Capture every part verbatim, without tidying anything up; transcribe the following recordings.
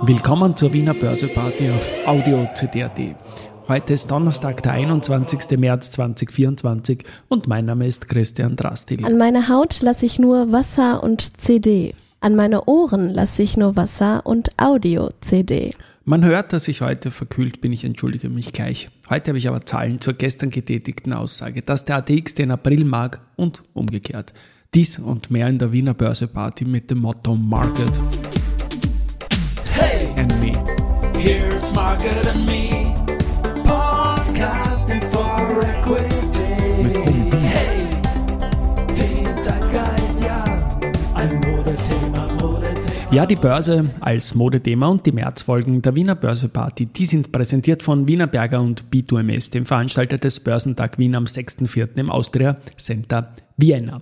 Willkommen zur Wiener Börseparty auf Audio C D punkt A T. Heute ist Donnerstag, der einundzwanzigster März zweitausendvierundzwanzig und mein Name ist Christian Drastil. An meine Haut lasse ich nur Wasser und C D. An meine Ohren lasse ich nur Wasser und Audio-C D. Man hört, dass ich heute verkühlt bin, ich entschuldige mich gleich. Heute habe ich aber Zahlen zur gestern getätigten Aussage, dass der A T X den April mag und umgekehrt. Dies und mehr in der Wiener Börseparty mit dem Motto Market Hey, and Me. here's Market and Me, podcasting for equity. Hey, den Zeitgeist, ja, ein Modethema, Modethema. Ja, die Börse als Modethema und die Märzfolgen der Wiener Börseparty, die sind präsentiert von Wienerberger und B zwei M S, dem Veranstalter des Börsentag Wien am sechster vierter im Austria Center Vienna.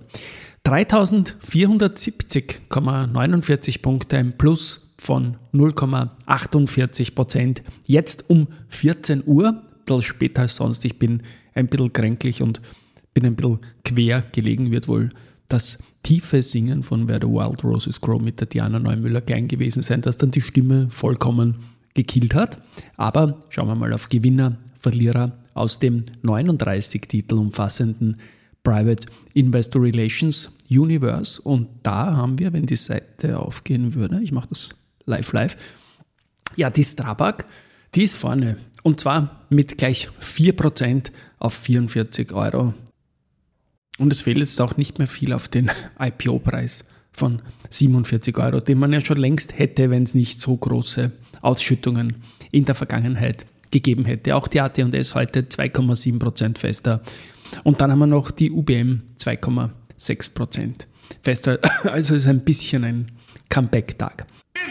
dreitausendvierhundertsiebzig Komma neunundvierzig Punkte, ein Plus von null Komma achtundvierzig Prozent. Jetzt um vierzehn Uhr, ein bisschen später als sonst. Ich bin ein bisschen kränklich und bin ein bisschen quer gelegen, wird wohl das tiefe Singen von Where the Wild Roses Grow mit der Diana Neumüller klein gewesen sein, das dann die Stimme vollkommen gekillt hat. Aber schauen wir mal auf Gewinner, Verlierer aus dem neununddreißig Titel umfassenden Private Investor Relations Universe. Und da haben wir, wenn die Seite aufgehen würde, ich mache das live live, ja, die Strabag, die ist vorne. Und zwar mit gleich vier Prozent auf vierundvierzig Euro. Und es fehlt jetzt auch nicht mehr viel auf den I P O-Preis von siebenundvierzig Euro, den man ja schon längst hätte, wenn es nicht so große Ausschüttungen in der Vergangenheit gegeben hätte. Auch die A T und S heute zwei Komma sieben Prozent fester. Und dann haben wir noch die U B M zwei Komma sechs Prozent fester. Also ist ein bisschen ein Comeback-Tag.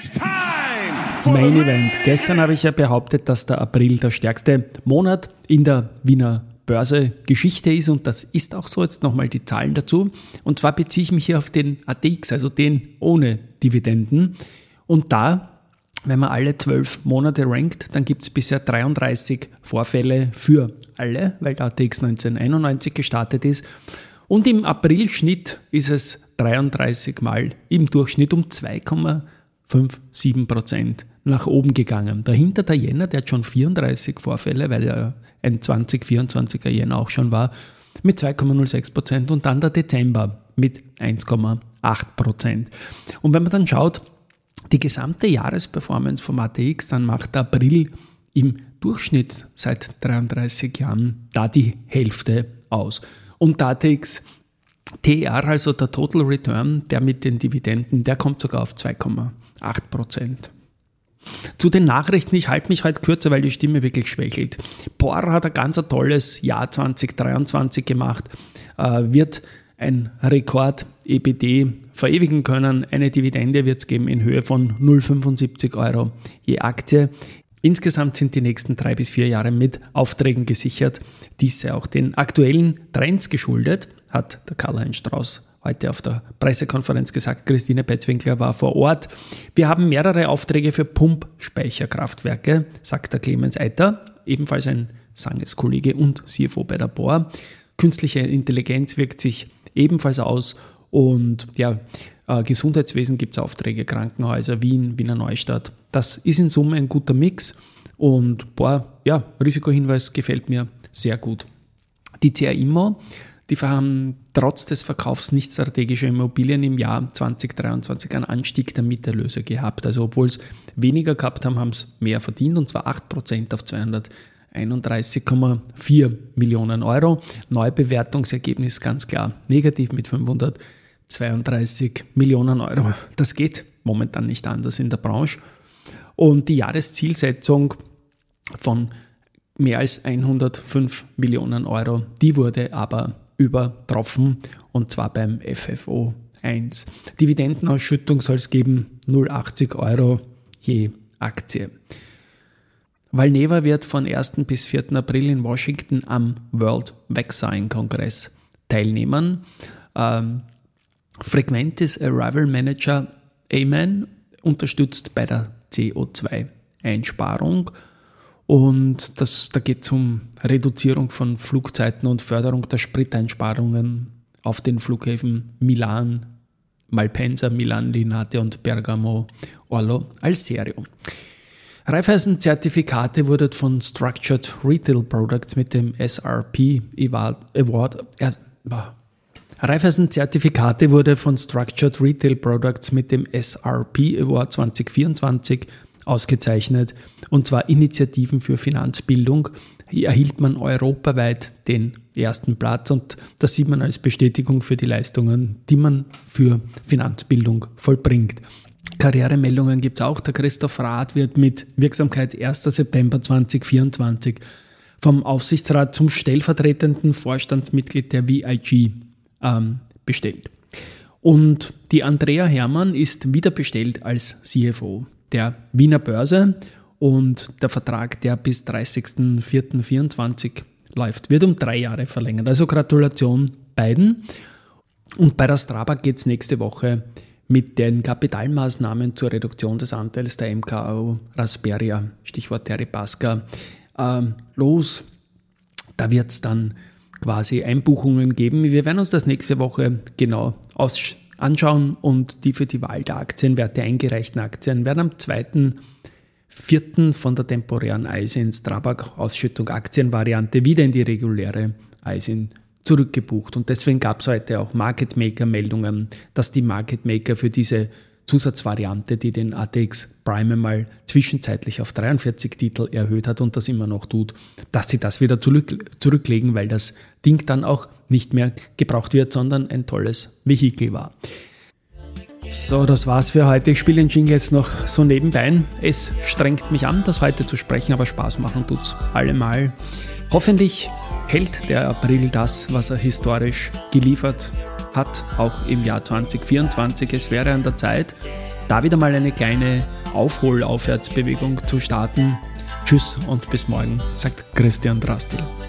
Main Event. Gestern habe ich ja behauptet, dass der April der stärkste Monat in der Wiener Börse-Geschichte ist und das ist auch so. Jetzt nochmal die Zahlen dazu. Und zwar beziehe ich mich hier auf den A T X, also den ohne Dividenden. Und da, wenn man alle zwölf Monate rankt, dann gibt es bisher dreiunddreißig Vorfälle für alle, weil der A T X neunzehnhunderteinundneunzig gestartet ist. Und im April-Schnitt ist es dreiunddreißig Mal im Durchschnitt um zwei Komma siebenundfünfzig Prozent nach oben gegangen. Dahinter der Jänner, der hat schon vierunddreißig Vorfälle, weil er ein zwanzig vierundzwanziger Jänner auch schon war, mit zwei Komma null sechs Prozent und dann der Dezember mit eins Komma acht Prozent. Und wenn man dann schaut, die gesamte Jahresperformance vom A T X, dann macht der April im Durchschnitt seit dreiunddreißig Jahren da die Hälfte aus. Und der A T X T R, also der Total Return, der mit den Dividenden, der kommt sogar auf zwei Komma acht Prozent. Zu den Nachrichten, ich halte mich heute kürzer, weil die Stimme wirklich schwächelt. Por hat ein ganz tolles Jahr zwanzig dreiundzwanzig gemacht, äh, wird ein Rekord E B D verewigen können. Eine Dividende wird es geben in Höhe von null Komma fünfundsiebzig Euro je Aktie. Insgesamt sind die nächsten drei bis vier Jahre mit Aufträgen gesichert. Dies sei auch den aktuellen Trends geschuldet, hat der Karl-Heinz Strauß heute auf der Pressekonferenz gesagt. Christine Petzwinkler war vor Ort. Wir haben mehrere Aufträge für Pumpspeicherkraftwerke, sagt der Clemens Eiter, ebenfalls ein Sanges-Kollege und C F O bei der Por. Künstliche Intelligenz wirkt sich ebenfalls aus und ja, äh, Gesundheitswesen gibt es Aufträge, Krankenhäuser, Wien, Wiener Neustadt. Das ist in Summe ein guter Mix und boah, ja, Risikohinweis gefällt mir sehr gut. Die C R Immo, die haben trotz des Verkaufs nicht strategischer Immobilien im Jahr zwanzig dreiundzwanzig einen Anstieg der Mieterlöse gehabt. Also obwohl es weniger gehabt haben, haben es mehr verdient und zwar acht Prozent auf zweihunderteinunddreißig Komma vier Millionen Euro. Neubewertungsergebnis ganz klar negativ mit fünfhundertzweiunddreißig Millionen Euro. Das geht momentan nicht anders in der Branche. Und die Jahreszielsetzung von mehr als hundertfünf Millionen Euro, die wurde aber übertroffen und zwar beim F F O eins. Dividendenausschüttung soll es geben, null Komma achtzig Euro je Aktie. Valneva wird von ersten bis vierten April in Washington am World Vaccine Kongress teilnehmen. Ähm, Frequentis Arrival Manager Amen unterstützt bei der C O zwei Einsparung. Und das, da geht es um Reduzierung von Flugzeiten und Förderung der Spriteinsparungen auf den Flughäfen Milan, Malpensa, Milan, Linate und Bergamo, Orlo al Serio. Raiffeisen-Zertifikate wurden von Structured Retail Products mit dem S R P Award äh, Raiffeisen-Zertifikate wurde von Structured Retail Products mit dem S R P Award zwanzig vierundzwanzig ausgezeichnet, und zwar Initiativen für Finanzbildung. Hier erhielt man europaweit den ersten Platz, und das sieht man als Bestätigung für die Leistungen, die man für Finanzbildung vollbringt. Karrieremeldungen gibt es auch. Der Christoph Rath wird mit Wirksamkeit erster September zweitausendvierundzwanzig vom Aufsichtsrat zum stellvertretenden Vorstandsmitglied der V I G ähm, bestellt. Und die Andrea Hermann ist wieder bestellt als C F O der Wiener Börse, und der Vertrag, der bis dreißigsten vierten vierundzwanzig läuft, wird um drei Jahre verlängert. Also Gratulation beiden. Und bei der Strabag geht es nächste Woche mit den Kapitalmaßnahmen zur Reduktion des Anteils der M K O Rasperia, Stichwort Deripaska, ähm, los. Da wird es dann quasi Einbuchungen geben. Wir werden uns das nächste Woche genau aus- anschauen, und die für die Wahl der Aktienwerte eingereichten Aktien werden am zweiten vierten von der temporären I S I N Strabag Ausschüttung Aktienvariante wieder in die reguläre I S I N zurückgebucht. Und deswegen gab es heute auch Market Maker Meldungen, dass die Market Maker für diese Zusatzvariante, die den A T X Prime mal zwischenzeitlich auf dreiundvierzig Titel erhöht hat und das immer noch tut, dass sie das wieder zurück, zurücklegen, weil das Ding dann auch nicht mehr gebraucht wird, sondern ein tolles Vehikel war. So, das war's für heute. Ich spiele den Jingle jetzt noch so nebenbei. Es strengt mich an, das heute zu sprechen, aber Spaß machen tut's allemal. Hoffentlich hält der April das, was er historisch geliefert hat, auch im Jahr zwanzig vierundzwanzig. Es wäre an der Zeit, da wieder mal eine kleine Aufhol-Aufwärtsbewegung zu starten. Tschüss und bis morgen, sagt Christian Drastil.